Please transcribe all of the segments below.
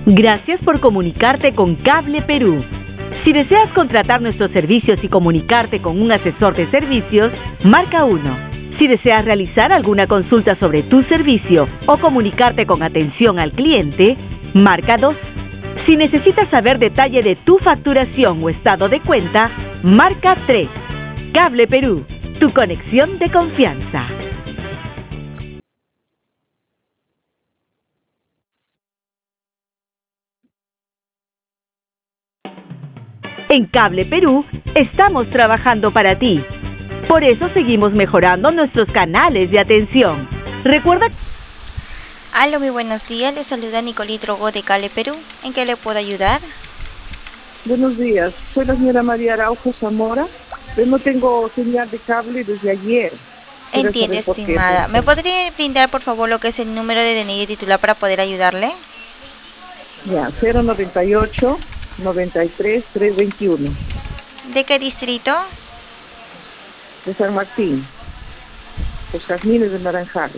Gracias por comunicarte con Cable Perú. Si deseas contratar nuestros servicios y comunicarte con un asesor de servicios, marca 1. Si deseas realizar alguna consulta sobre tu servicio o comunicarte con atención al cliente, marca 2. Si necesitas saber detalle de tu facturación o estado de cuenta, marca 3. Cable Perú, tu conexión de confianza. En Cable Perú estamos trabajando para ti. Por eso seguimos mejorando nuestros canales de atención. Recuerda... Aló, muy buenos días. Le saluda Nicolito Rogo de Cable Perú. ¿En qué le puedo ayudar? Buenos días. Soy la señora María Araujo Zamora. Yo no tengo señal de cable desde ayer. Entiende, estimada. ¿Me podría brindar, por favor, lo que es el número de DNI titular para poder ayudarle? Ya, 098 93 321. ¿De qué distrito? De San Martín. Los Jazmines de Naranjales.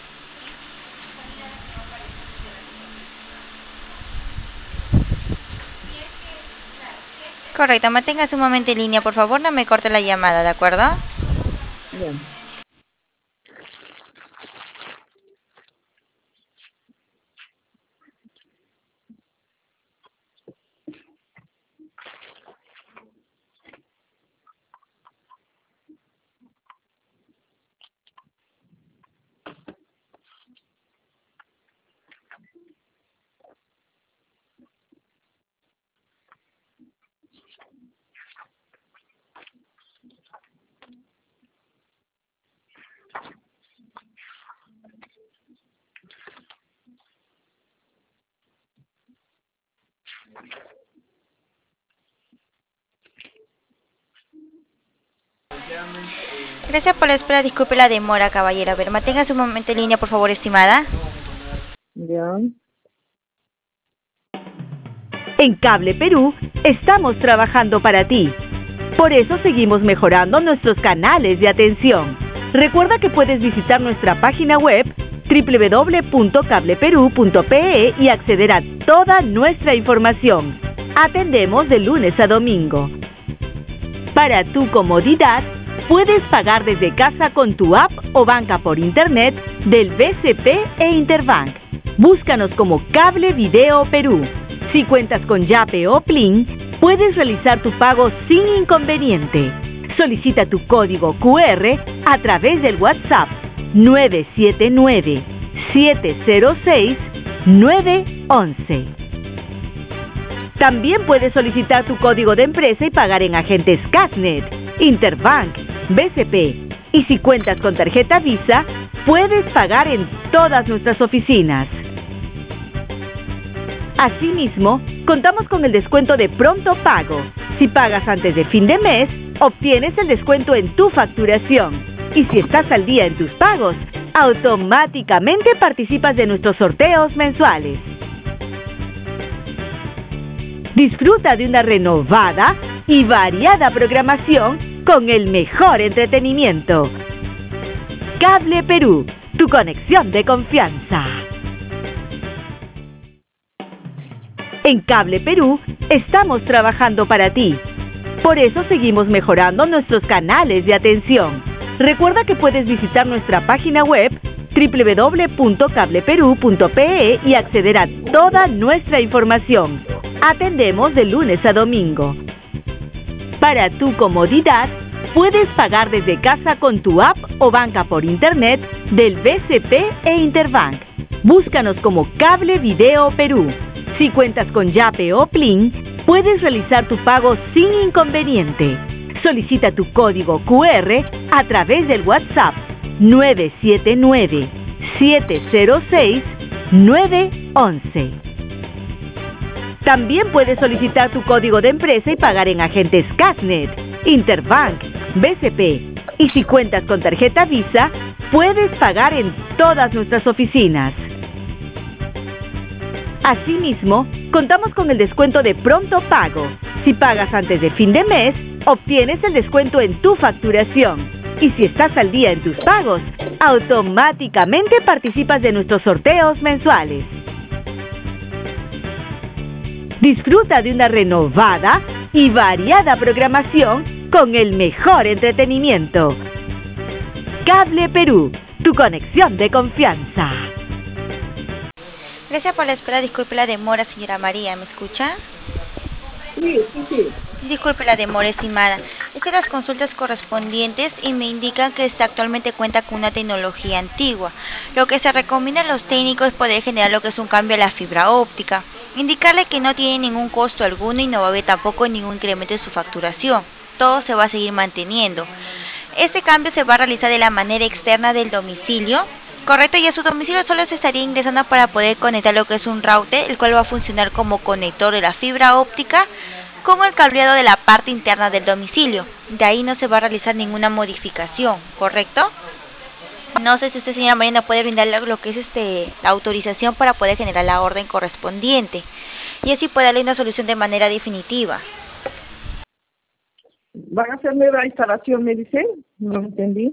Correcto, manténgase un momento en línea, por favor, no me corte la llamada, ¿de acuerdo? Bien. Gracias por la espera, disculpe la demora, caballero. A ver, manténgase un momento en línea, por favor, estimada. Bien. En Cable Perú estamos trabajando para ti. Por eso seguimos mejorando nuestros canales de atención. Recuerda que puedes visitar nuestra página web www.cableperú.pe y acceder a toda nuestra información. Atendemos de lunes a domingo. Para tu comodidad, puedes pagar desde casa con tu app o banca por internet del BCP e Interbank. Búscanos como Cable Video Perú. Si cuentas con Yape o Plin, puedes realizar tu pago sin inconveniente. Solicita tu código QR a través del WhatsApp 979-706-911. También puedes solicitar tu código de empresa y pagar en agentes Casnet, Interbank, BCP. Y si cuentas con tarjeta Visa, puedes pagar en todas nuestras oficinas. Asimismo, contamos con el descuento de pronto pago. Si pagas antes de fin de mes, obtienes el descuento en tu facturación. Y si estás al día en tus pagos, automáticamente participas de nuestros sorteos mensuales. Disfruta de una renovada y variada programación con el mejor entretenimiento. Cable Perú, tu conexión de confianza. En Cable Perú estamos trabajando para ti. Por eso seguimos mejorando nuestros canales de atención. Recuerda que puedes visitar nuestra página web www.cableperú.pe y acceder a toda nuestra información. Atendemos de lunes a domingo. Para tu comodidad, puedes pagar desde casa con tu app o banca por internet del BCP e Interbank. Búscanos como Cable Video Perú. Si cuentas con Yape o Plin, puedes realizar tu pago sin inconveniente. Solicita tu código QR a través del WhatsApp 979-706-911. También puedes solicitar tu código de empresa y pagar en agentes Casnet, Interbank, BCP. Y si cuentas con tarjeta Visa, puedes pagar en todas nuestras oficinas. Asimismo, contamos con el descuento de pronto pago. Si pagas antes de fin de mes, obtienes el descuento en tu facturación. Y si estás al día en tus pagos, automáticamente participas de nuestros sorteos mensuales. Disfruta de una renovada y variada programación con el mejor entretenimiento. Cable Perú, tu conexión de confianza. Gracias por la espera. Disculpe la demora, señora María. ¿Me escucha? Sí. Disculpe la demora, estimada. Hice las consultas correspondientes y me indican que actualmente cuenta con una tecnología antigua. Lo que se recomienda a los técnicos es poder generar lo que es un cambio a la fibra óptica. Indicarle que no tiene ningún costo alguno y no va a haber tampoco ningún incremento en su facturación. Todo se va a seguir manteniendo. Este cambio se va a realizar de la manera externa del domicilio. Correcto, y a su domicilio solo se estaría ingresando para poder conectar lo que es un router, el cual va a funcionar como conector de la fibra óptica con el cableado de la parte interna del domicilio. De ahí no se va a realizar ninguna modificación, ¿correcto? No sé si usted, señora María, nos puede brindar lo que es la autorización para poder generar la orden correspondiente y así poder darle una solución de manera definitiva. ¿Van a hacer nueva instalación, me dicen? No entendí.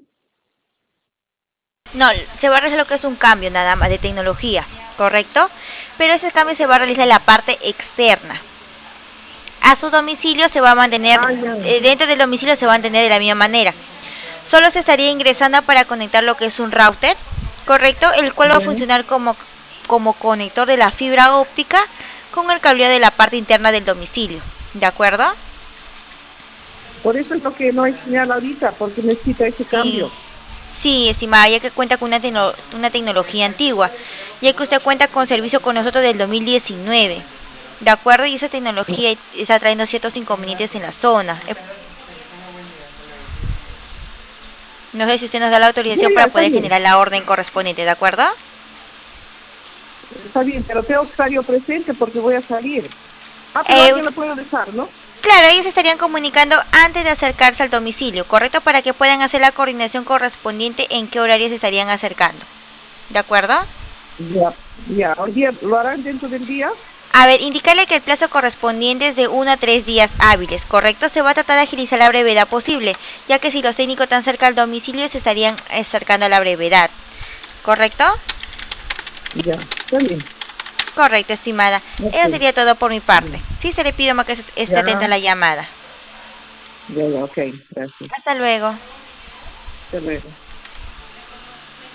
No, se va a realizar lo que es un cambio nada más de tecnología, ¿correcto? Pero ese cambio se va a realizar en la parte externa. A su domicilio se va a mantener, dentro del domicilio se va a mantener de la misma manera. Solo se estaría ingresando para conectar lo que es un router, ¿correcto? El cual va a funcionar como conector de la fibra óptica con el cableado de la parte interna del domicilio, ¿de acuerdo? Por eso es lo que no hay señal ahorita, porque necesita ese cambio. Sí, estimada, ya que cuenta con una tecnología antigua, ya que usted cuenta con servicio con nosotros del 2019, ¿de acuerdo? Y esa tecnología está trayendo ciertos inconvenientes en la zona. No sé si usted nos da la autorización para poder generar la orden correspondiente, ¿de acuerdo? Está bien, pero tengo que estar yo presente porque voy a salir. Pero alguien lo puedo dejar, ¿no? Claro, ellos estarían comunicando antes de acercarse al domicilio, ¿correcto? Para que puedan hacer la coordinación correspondiente en qué horarios se estarían acercando. ¿De acuerdo? Ya. Hoy día, ¿lo harán dentro del día? A ver, indicarle que el plazo correspondiente es de 1 a 3 días hábiles, ¿correcto? Se va a tratar de agilizar la brevedad posible, ya que si los técnicos están cerca del domicilio se estarían acercando a la brevedad, ¿correcto? Ya, está bien. Correcto, estimada. Eso sería todo por mi parte. Sí, se le pido más que esté atenta a la llamada. Ya, ok, gracias. Hasta luego. Hasta luego.